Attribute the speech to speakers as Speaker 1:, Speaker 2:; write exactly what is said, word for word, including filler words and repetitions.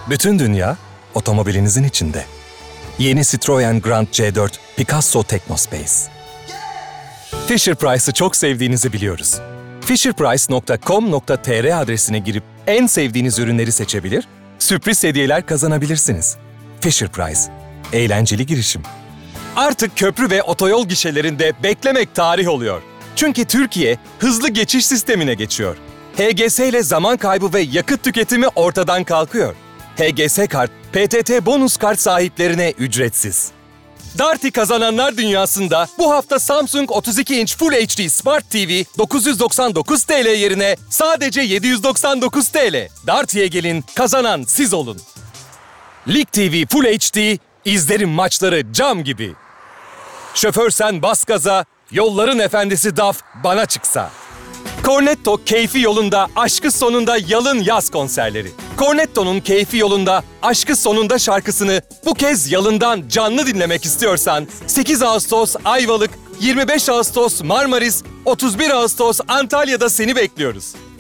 Speaker 1: Bütün dünya otomobilinizin içinde. Yeni Citroen Grand C dört Picasso Technospace. Fisher-Price'ı çok sevdiğinizi biliyoruz. fisher price nokta com nokta tr adresine girip en sevdiğiniz ürünleri seçebilir, sürpriz hediyeler kazanabilirsiniz. Fisher-Price, eğlenceli girişim. Artık köprü ve otoyol gişelerinde beklemek tarih oluyor. Çünkü Türkiye hızlı geçiş sistemine geçiyor. H G S ile zaman kaybı ve yakıt tüketimi ortadan kalkıyor. H G S kart, P T T bonus kart sahiplerine ücretsiz. Darty kazananlar dünyasında bu hafta Samsung otuz iki inç Full H D Smart T V dokuz yüz doksan dokuz TL yerine sadece yedi yüz doksan dokuz TL. Darty'ye gelin, kazanan siz olun. Lig T V Full H D, izlerim maçları cam gibi. Şoför sen bas gaza, yolların efendisi D A F bana çıksa. Cornetto keyfi yolunda, aşkı sonunda yalın yaz konserleri. Cornetto'nun keyfi yolunda, aşkı sonunda şarkısını bu kez yalından canlı dinlemek istiyorsan sekiz Ağustos Ayvalık, yirmi beş Ağustos Marmaris, otuz bir Ağustos Antalya'da seni bekliyoruz.